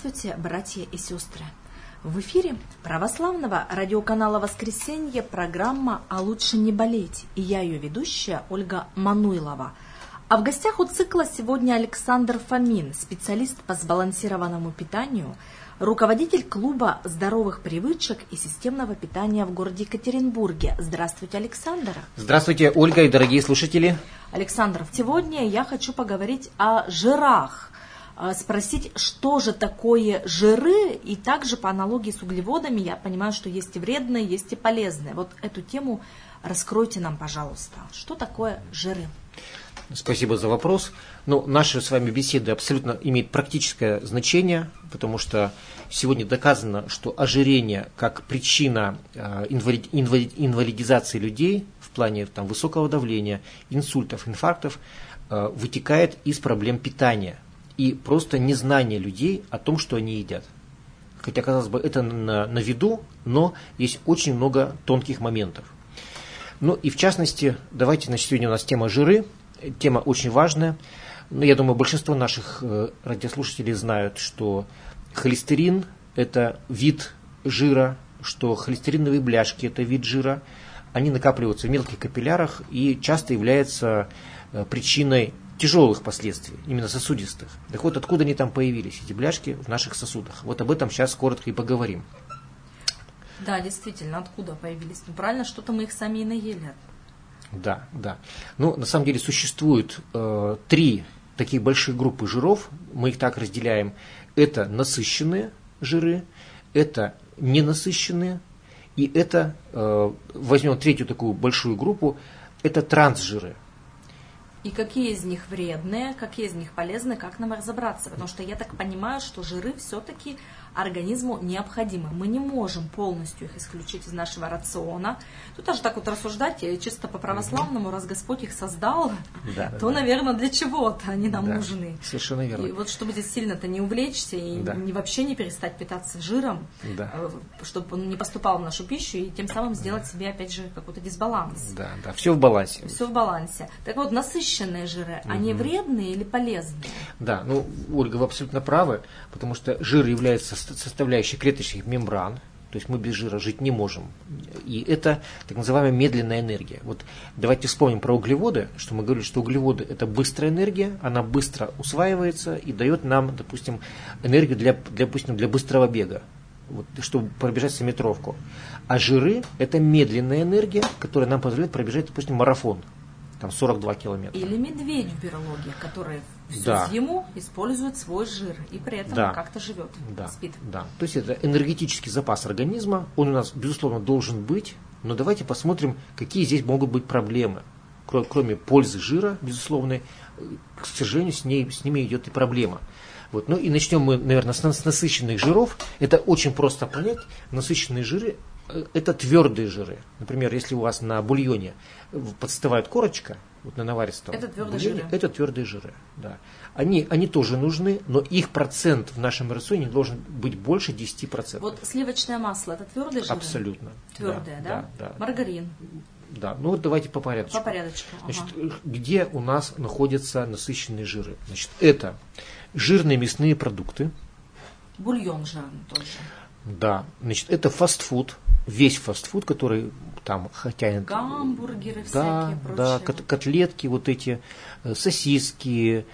Здравствуйте, братья и сестры! В эфире православного радиоканала «Воскресенье» программа «А лучше не болеть». И я ее ведущая Ольга Мануйлова. А в гостях у цикла сегодня Александр Фомин, специалист по сбалансированному питанию, руководитель клуба здоровых привычек и системного питания в городе Екатеринбурге. Здравствуйте, Александр. Здравствуйте, Ольга и дорогие слушатели. Александр, сегодня я хочу поговорить о жирах. Спросить, что же такое жиры, и также по аналогии с углеводами я понимаю, что есть и вредные, есть и полезные. Вот эту тему раскройте нам, пожалуйста. Что такое жиры? Спасибо за вопрос. Наша с вами беседа абсолютно имеет практическое значение, потому что сегодня доказано, что ожирение как причина инвалидизации людей в плане высокого давления, инсультов, инфарктов вытекает из проблем питания и просто незнание людей о том, что они едят. Хотя, казалось бы, это на виду, но есть очень много тонких моментов. И в частности, давайте, сегодня у нас тема жиры. Тема очень важная. Я думаю, большинство наших радиослушателей знают, что холестерин – это вид жира, что холестериновые бляшки – это вид жира. Они накапливаются в мелких капиллярах и часто являются причиной тяжелых последствий, именно сосудистых. Так вот, откуда они там появились, эти бляшки в наших сосудах? Вот об этом сейчас коротко и поговорим. Да, действительно, откуда появились? Правильно, что-то мы их сами и наели. Да. На самом деле существует три таких больших группы жиров, мы их так разделяем. Это насыщенные жиры, это ненасыщенные, и это, возьмем третью такую большую группу, это трансжиры. И какие из них вредные, какие из них полезны, как нам разобраться? Потому что я так понимаю, что жиры все-таки организму необходимы. Мы не можем полностью их исключить из нашего рациона. Тут даже так вот рассуждать, чисто по-православному, раз Господь их создал, то, наверное, для чего-то они нам нужны. Совершенно верно. И вот чтобы здесь сильно-то не увлечься и вообще не перестать питаться жиром, чтобы он не поступал в нашу пищу, и тем самым сделать себе, опять же, какой-то дисбаланс. Да, все в балансе. Все в балансе. Так вот, насыщенные жиры, они вредные или полезные? Да, Ольга, вы абсолютно правы, потому что жир является составляющей клеточных мембран, то есть мы без жира жить не можем. И это так называемая медленная энергия. Вот давайте вспомним про углеводы, что мы говорили, что углеводы – это быстрая энергия, она быстро усваивается и дает нам, допустим, энергию для быстрого бега, чтобы пробежать сомметровку. А жиры – это медленная энергия, которая нам позволяет пробежать, допустим, марафон. 42 километра. Или медведь в биологии, который всю зиму использует свой жир и при этом как-то живет, спит. Да. То есть это энергетический запас организма, он у нас, безусловно, должен быть, но давайте посмотрим, какие здесь могут быть проблемы. Кроме пользы жира, безусловно, к сожалению, с ними идет и проблема. И начнем мы, наверное, с насыщенных жиров. Это очень просто понять. Насыщенные жиры – это твердые жиры. Например, если у вас на бульоне подстывает корочка, на наваристом бульоне, это твердые жиры. Да. Они тоже нужны, но их процент в нашем рационе должен быть больше 10%. Вот сливочное масло – это твердые жиры? Абсолютно. Твердые, да? Маргарин? Да, давайте по порядку. По порядочку. Значит, где у нас находятся насыщенные жиры? Значит, это жирные мясные продукты. Бульон жирный тоже. Да, значит, это фастфуд, весь фастфуд, который там, хотя... Гамбургеры всякие, прочее. Да, котлетки, эти, сосиски,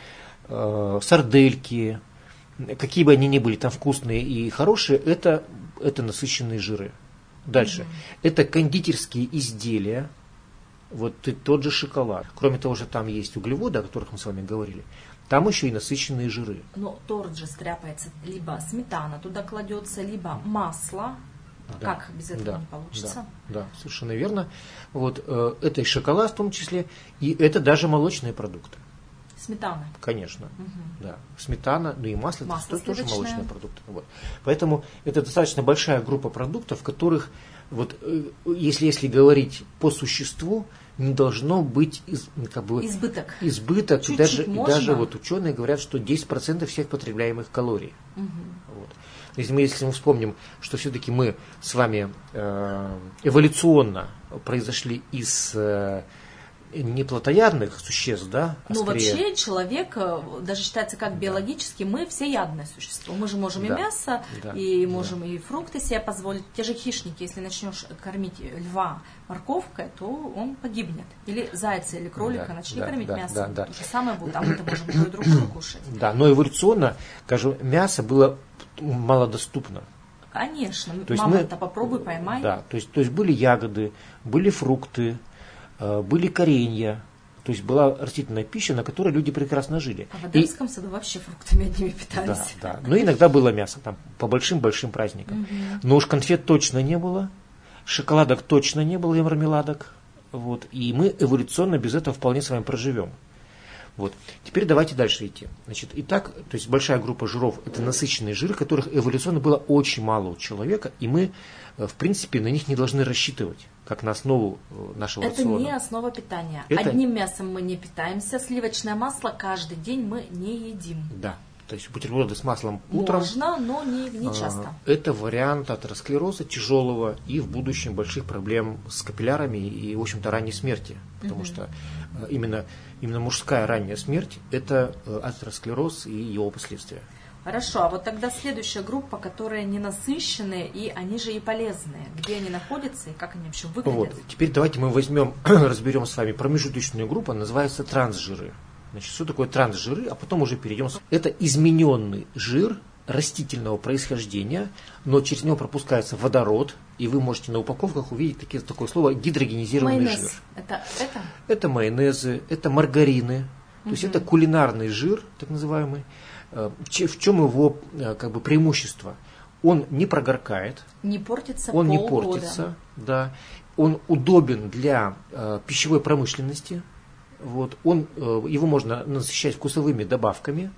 сардельки, какие бы они ни были там вкусные и хорошие, это насыщенные жиры. Дальше. Это кондитерские изделия, тот же шоколад. Кроме того, что там есть углеводы, о которых мы с вами говорили, там еще и насыщенные жиры. Но торт же стряпается, либо сметана туда кладется, либо масло. Как без этого не получится? Да, совершенно верно. Это и шоколад в том числе, и это даже молочные продукты. Сметана? Конечно. Да. Сметана, и масло это тоже молочные продукты. Поэтому это достаточно большая группа продуктов, в которых, если говорить по существу, не должно быть избыток. Чуть-чуть и даже ученые говорят, что 10% всех потребляемых калорий. Если мы вспомним, что все-таки мы с вами эволюционно произошли из не плотоядных существ, да, а Ну, скорее... вообще человек даже считается как биологически, мы всеядное существо. Мы же можем и мясо, и можем и фрукты себе позволить. Те же хищники, если начнешь кормить льва морковкой, то он погибнет. Или зайца, или кролика начни кормить мясом. То же самое будет, а мы-то можем друг друга кушать. Да, но эволюционно, скажем, мясо было малодоступно. Конечно, мама-то попробуй, поймай. Да, то есть были ягоды, были фрукты, были коренья, то есть была растительная пища, на которой люди прекрасно жили. А в Эдемском саду вообще фруктами одними питались. Да. Но иногда было мясо, там, по большим-большим праздникам. Но уж конфет точно не было, шоколадок точно не было и мармеладок. Вот, и мы эволюционно без этого вполне с вами проживем. Вот. Теперь давайте дальше идти. Значит, итак, то есть большая группа жиров – это насыщенные жиры, которых эволюционно было очень мало у человека, и мы, в принципе, на них не должны рассчитывать, как на основу нашего рациона. Это не основа питания. Одним мясом мы не питаемся, сливочное масло каждый день мы не едим. Да, то есть бутерброды с маслом утром. Можно, но не часто. Это вариант атеросклероза тяжелого и в будущем больших проблем с капиллярами и, в общем-то, ранней смерти. Потому что именно мужская ранняя смерть – это атеросклероз и его последствия. Хорошо, а вот тогда следующая группа, которые ненасыщенные, и они же и полезные. Где они находятся и как они вообще выглядят? Вот. Теперь давайте мы разберем с вами промежуточную группу, называется трансжиры. Значит, что такое трансжиры, а потом уже перейдем. Это измененный жир растительного происхождения, но через него пропускается водород, и вы можете на упаковках увидеть такое слово гидрогенизированный жир. Это майонезы, это маргарины, то есть это кулинарный жир, так называемый. В чем его преимущество? Он не прогоркает, не портится он полгода. Не портится, да. Он удобен для пищевой промышленности. Вот. Его можно насыщать вкусовыми добавками.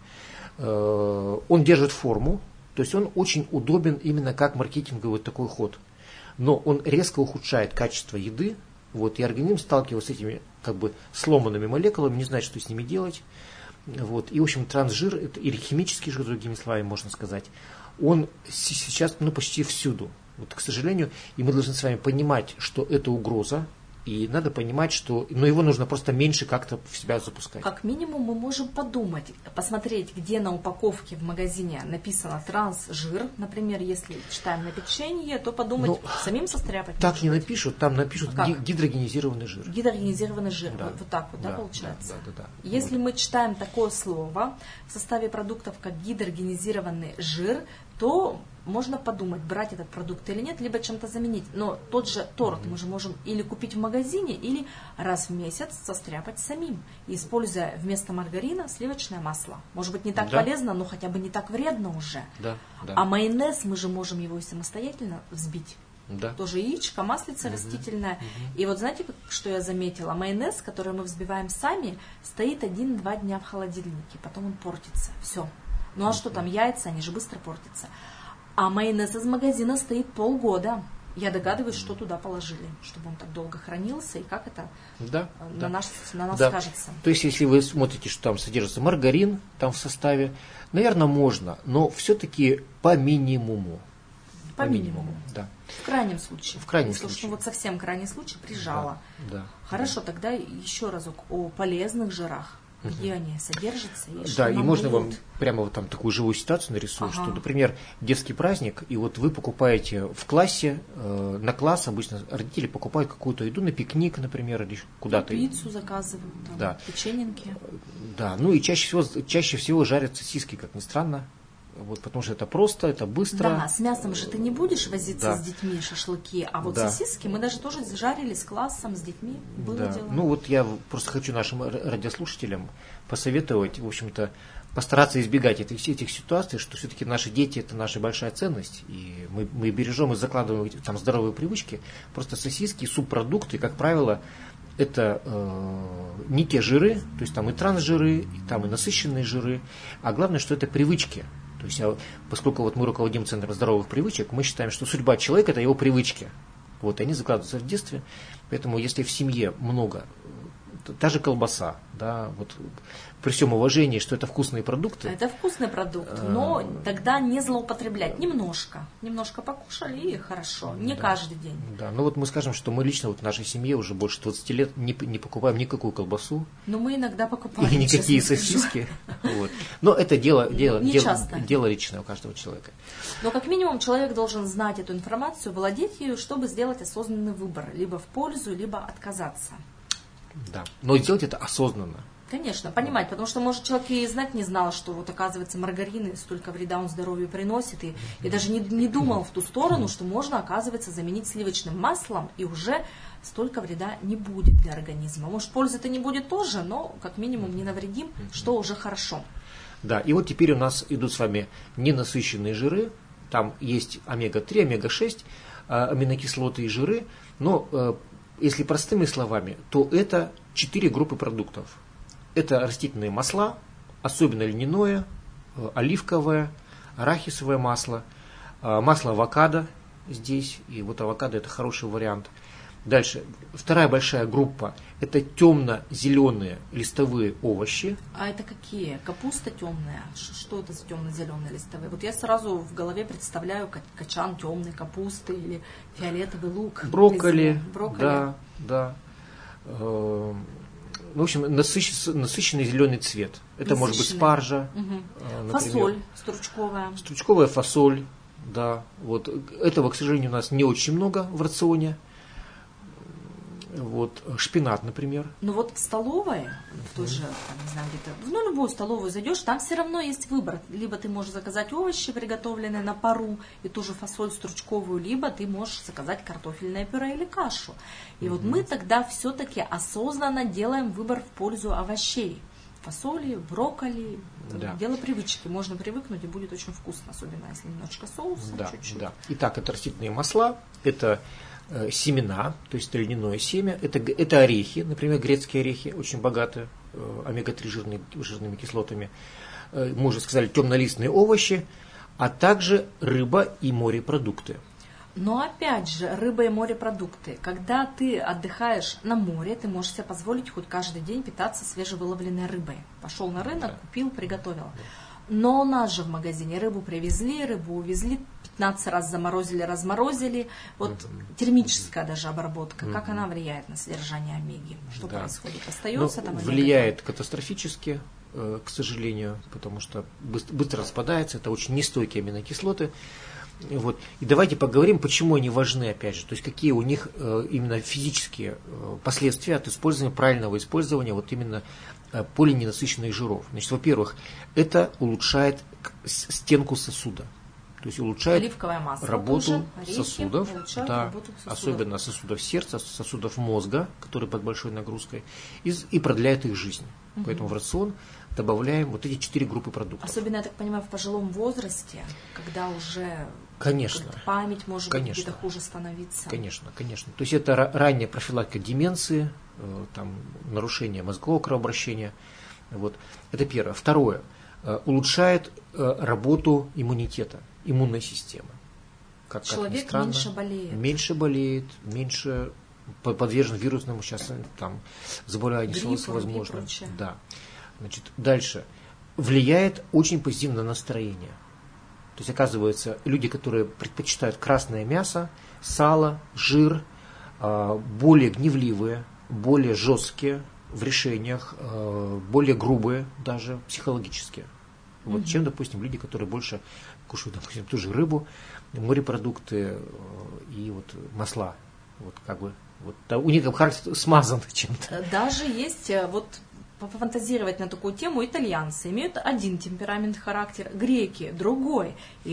Он держит форму, то есть он очень удобен именно как маркетинговый такой ход. Но он резко ухудшает качество еды, вот, и организм, сталкиваясь с этими сломанными молекулами, не знает, что с ними делать. Вот. И, в общем, трансжир, это, или химический жир, другими словами можно сказать, он сейчас почти всюду. Вот, к сожалению, и мы должны с вами понимать, что это угроза, и надо понимать, что его нужно просто меньше как-то в себя запускать. Как минимум мы можем подумать, посмотреть, где на упаковке в магазине написано трансжир. Например, если читаем на печенье, то подумать, самим состряпать. Так не напишут, там напишут гидрогенизированный жир. Гидрогенизированный жир, да. Вот так вот, да, получается? Да. Если мы читаем такое слово в составе продуктов, как гидрогенизированный жир, то можно подумать, брать этот продукт или нет, либо чем-то заменить. Но тот же торт мы же можем или купить в магазине, или раз в месяц состряпать самим, используя вместо маргарина сливочное масло. Может быть, не так полезно, но хотя бы не так вредно уже. Да. А майонез мы же можем его и самостоятельно взбить. Да. Тоже яичко, маслица растительная. И вот знаете, что я заметила? Майонез, который мы взбиваем сами, стоит 1-2 дня в холодильнике, потом он портится. Все. Ну а что там, яйца, они же быстро портятся. А майонез из магазина стоит полгода. Я догадываюсь, что туда положили, чтобы он так долго хранился, и как это на нас скажется. То есть, если вы смотрите, что там содержится маргарин там в составе, наверное, можно, но все-таки по минимуму. По минимуму. Да. В крайнем случае. Если уж вот совсем крайний случай, прижало. Да. Хорошо, тогда еще разок о полезных жирах. Где они содержатся? И можно вам прямо вот там такую живую ситуацию нарисовать, что, например, детский праздник, и вот вы покупаете в классе, на класс обычно родители покупают какую-то еду на пикник, например, или куда-то. Пиццу заказывают, печененки. Да, и чаще всего жарят сосиски, как ни странно. Вот, потому что это просто, это быстро. Да, с мясом же ты не будешь возиться с детьми, шашлыки, а вот сосиски мы даже тоже жарили с классом, с детьми, было дело. Я просто хочу нашим радиослушателям посоветовать, в общем-то, постараться избегать этих ситуаций, что все-таки наши дети – это наша большая ценность, и мы бережем и закладываем там здоровые привычки. Просто сосиски, субпродукты, как правило, это не те жиры, то есть там и трансжиры, и там и насыщенные жиры, а главное, что это привычки. То есть, поскольку вот мы руководим Центром здоровых привычек, мы считаем, что судьба человека – это его привычки. Вот, и они закладываются в детстве. Поэтому, если в семье много та же колбаса, да, вот при всем уважении, что это вкусные продукты. Это вкусный продукт, но тогда не злоупотреблять. Немножко покушали и хорошо, не каждый день. Да, ну вот мы скажем, что мы лично вот в нашей семье уже больше 20 лет не покупаем никакую колбасу. Но мы иногда покупаем. И никакие сосиски. Вот. Но это дело личное у каждого человека. Но как минимум человек должен знать эту информацию, владеть ею, чтобы сделать осознанный выбор. Либо в пользу, либо отказаться. Да, но сделать это осознанно. Конечно, понимать, потому что, может, человек и знать не знал, что вот, оказывается, маргарин столько вреда он здоровью приносит, и даже не думал в ту сторону, что можно, оказывается, заменить сливочным маслом, и уже столько вреда не будет для организма. Может, пользы-то не будет тоже, но, как минимум, не навредим, что уже хорошо. Да, и вот теперь у нас идут с вами ненасыщенные жиры, там есть омега-3, омега-6, аминокислоты и жиры, но если простыми словами, то это 4 группы продуктов. Это растительные масла, особенно льняное, оливковое, арахисовое масло, масло авокадо здесь, и вот авокадо это хороший вариант. Дальше, вторая большая группа – это темно-зеленые листовые овощи. А это какие? Капуста темная? Что это за темно-зеленые листовые? Вот я сразу в голове представляю качан темной капусты или фиолетовый лук. Брокколи, брокколи. Да. В общем, насыщенный зеленый цвет. Это может быть спаржа, например. Фасоль стручковая. Стручковая фасоль, да. Вот. Этого, к сожалению, у нас не очень много в рационе. Вот. Шпинат, например. Ну вот в столовой, в той же, не знаю, где-то, любую столовую зайдешь, там все равно есть выбор. Либо ты можешь заказать овощи, приготовленные на пару, и ту же фасоль стручковую, либо ты можешь заказать картофельное пюре или кашу. И вот мы тогда все-таки осознанно делаем выбор в пользу овощей. Фасоли, брокколи, дело привычки. Можно привыкнуть, и будет очень вкусно, особенно если немножко соуса, чуть-чуть. Да. Итак, это растительные масла, это семена, то есть льняное семя, это орехи, например, грецкие орехи, очень богаты омега-3 жирными кислотами. Мы уже сказали, темнолистные овощи, а также рыба и морепродукты. Но опять же, рыба и морепродукты. Когда ты отдыхаешь на море, ты можешь себе позволить хоть каждый день питаться свежевыловленной рыбой. Пошел на рынок, купил, приготовил. Но у нас же в магазине рыбу привезли, рыбу увезли, 15 раз заморозили, разморозили. Вот термическая даже обработка, как она влияет на содержание омеги? Что происходит? Остается там омега? Влияет катастрофически, к сожалению, потому что быстро распадается, это очень нестойкие аминокислоты. Вот. И давайте поговорим, почему они важны, опять же, то есть какие у них именно физические последствия от использования, правильного использования вот именно полиненасыщенных жиров. Значит, во-первых, это улучшает стенку сосуда, то есть улучшает работу сосудов, особенно сосудов сердца, сосудов мозга, которые под большой нагрузкой, и продляет их жизнь. Поэтому в рацион добавляем вот эти 4 группы продуктов. Особенно, я так понимаю, в пожилом возрасте, когда уже память может быть где-то хуже становиться. Конечно. То есть это ранняя профилактика деменции, там, нарушение мозгового кровообращения. Вот. Это первое. Второе. Улучшает работу иммунитета, иммунной системы. Человек меньше болеет, меньше подвержен вирусному сейчас там заболеванию, возможно. Да. Значит, дальше. Влияет очень позитивно на настроение. То есть, оказывается, люди, которые предпочитают красное мясо, сало, жир, более гневливые, более жесткие в решениях, более грубые даже психологически. Вот, чем, допустим, люди, которые больше кушают, допустим, ту же рыбу, морепродукты и вот масла. Вот как бы вот, у них характер смазан чем-то. Даже есть вот пофантазировать на такую тему, итальянцы имеют один темперамент, характер, греки другой. И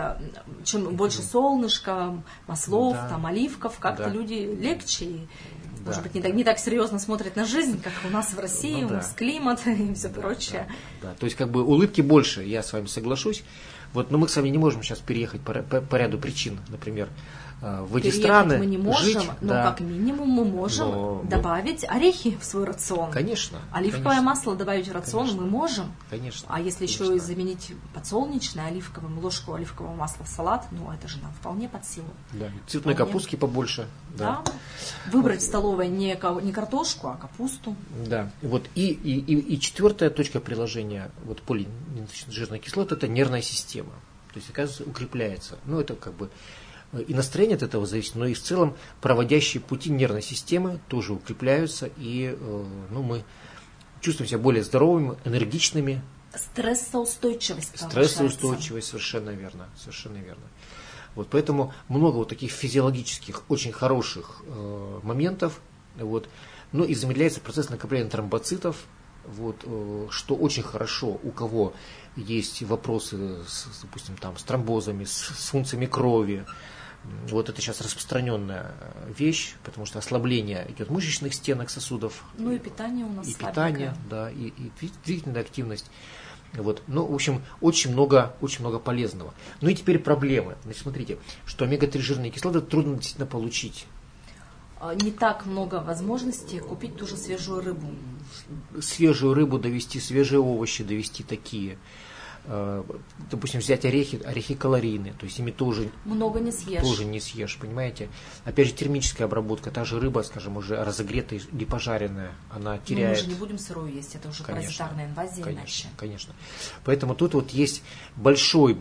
чем больше солнышка, маслов, там, оливков, как-то люди легче. И, может быть, не так серьезно смотрят на жизнь, как у нас в России, у нас климат и все прочее. Да. То есть, как бы улыбки больше, я с вами соглашусь. Вот, но мы с вами не можем сейчас переехать по ряду причин. Например, в эти Переехать страны мы не можем, жить, но да. как минимум мы можем добавить орехи в свой рацион. Конечно. Оливковое масло добавить в рацион Конечно. мы можем. Конечно. А если Конечно. еще и заменить подсолнечное оливковым, ложку оливкового масла в салат, ну это же нам вполне под силу. Да. Цветной капустки побольше. Да. Выбрать в столовой не картошку, а капусту. Да. Вот. И четвертая точка приложения вот, полиненасыщенных кислот – это нервная система. То есть, оказывается, укрепляется. Ну, это как бы и настроение от этого зависит, но и в целом проводящие пути нервной системы тоже укрепляются, и мы чувствуем себя более здоровыми, энергичными. Стрессоустойчивость. Стрессоустойчивость, совершенно верно, совершенно верно. Вот поэтому много вот таких физиологических, очень хороших моментов. Вот. Ну и замедляется процесс накопления тромбоцитов, вот, что очень хорошо, у кого есть вопросы, допустим, там, с тромбозами, с функциями крови. Вот это сейчас распространенная вещь, потому что ослабление идет мышечных стенок сосудов. Ну и питание у нас и слабенькое. Питание, да, и двигательная активность. Вот. Ну, в общем, очень много полезного. Ну и теперь проблемы. Значит, смотрите, что омега-3 жирные кислоты трудно действительно получить. Не так много возможностей купить ту же свежую рыбу. Свежую рыбу довести, свежие овощи довести такие. Допустим, взять орехи калорийные, то есть ими тоже много не съешь. Понимаете? Опять же, термическая обработка, та же рыба, скажем, уже разогретая или пожаренная, она теряет. Но мы же не будем сырую есть, это уже паразитарная инвазия. Конечно. Поэтому тут вот есть большой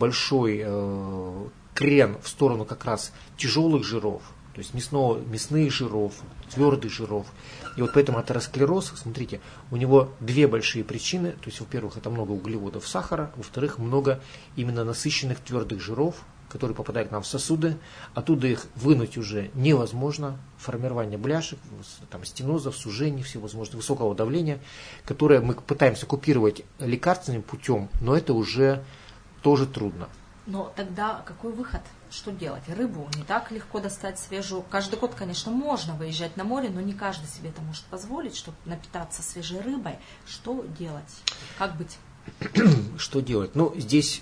крен в сторону как раз тяжелых жиров, то есть мясных жиров, твердых жиров. И вот поэтому атеросклероз, смотрите, у него две большие причины. То есть, во-первых, это много углеводов, сахара, во-вторых, много именно насыщенных твердых жиров, которые попадают к нам в сосуды. Оттуда их вынуть уже невозможно. Формирование бляшек, там, стенозов, сужений, всевозможных, высокого давления, которое мы пытаемся купировать лекарственным путем, но это уже тоже трудно. Но тогда какой выход? Что делать? Рыбу не так легко достать свежую. Каждый год, конечно, можно выезжать на море, но не каждый себе это может позволить, чтобы напитаться свежей рыбой. Что делать? Как быть? Что делать? Здесь,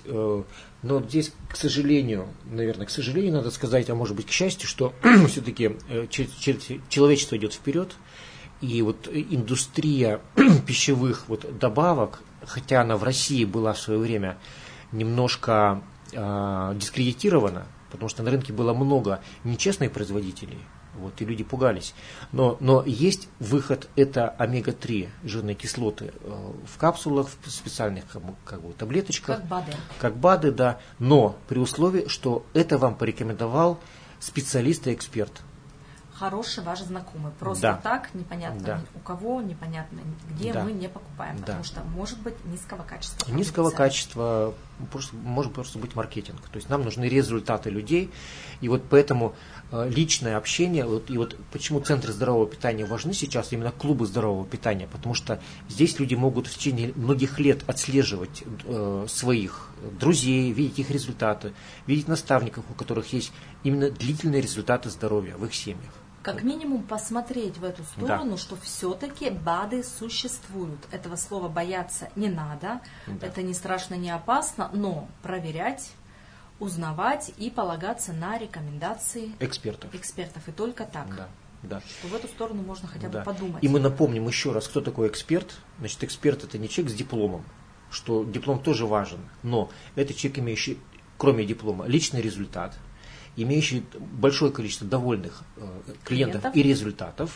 к сожалению, надо сказать, а может быть, к счастью, что все-таки человечество идет вперед, и вот индустрия пищевых добавок, хотя она в России была в свое время немножко дискредитирована, потому что на рынке было много нечестных производителей, и люди пугались. Но есть выход, это омега-3 жирные кислоты в капсулах, в специальных таблеточках. Как БАДы, да. Но при условии, что это вам порекомендовал специалист и эксперт. Хороший ваш знакомый. Просто так, непонятно у кого, непонятно где, мы не покупаем, потому что может быть низкого качества. Низкого качества, может просто быть маркетинг. То есть нам нужны результаты людей, и вот поэтому личное общение, и вот почему центры здорового питания важны сейчас, именно клубы здорового питания, потому что здесь люди могут в течение многих лет отслеживать своих друзей, видеть их результаты, видеть наставников, у которых есть именно длительные результаты здоровья в их семьях. Как минимум посмотреть в эту сторону, что все-таки БАДы существуют. Этого слова бояться не надо, это не страшно, не опасно, но проверять, узнавать и полагаться на рекомендации экспертов. И только так. Что в эту сторону можно хотя бы подумать. И мы напомним еще раз, кто такой эксперт. Значит, эксперт — это не человек с дипломом, что диплом тоже важен, но это человек, имеющий, кроме диплома, личный результат, имеющий большое количество довольных клиентов и результатов,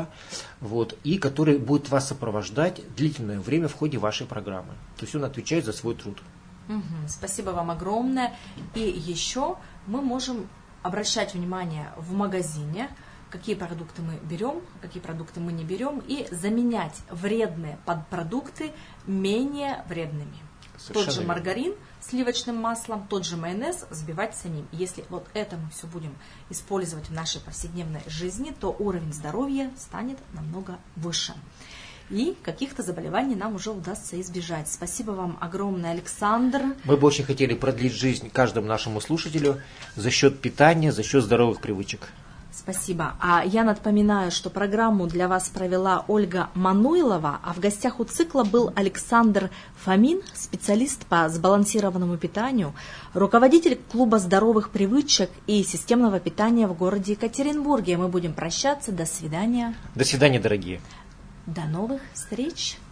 и который будет вас сопровождать длительное время в ходе вашей программы. То есть он отвечает за свой труд. Спасибо вам огромное. И еще мы можем обращать внимание в магазине, какие продукты мы берем, какие продукты мы не берем, и заменять вредные продукты менее вредными. Тот же маргарин с сливочным маслом, тот же майонез взбивать самим. Если вот это мы все будем использовать в нашей повседневной жизни, то уровень здоровья станет намного выше. И каких-то заболеваний нам уже удастся избежать. Спасибо вам огромное, Александр. Мы бы очень хотели продлить жизнь каждому нашему слушателю за счет питания, за счет здоровых привычек. Спасибо. А я напоминаю, что программу для вас провела Ольга Мануйлова, а в гостях у цикла был Александр Фомин, специалист по сбалансированному питанию, руководитель клуба здоровых привычек и системного питания в городе Екатеринбурге. Мы будем прощаться. До свидания. До свидания, дорогие. До новых встреч.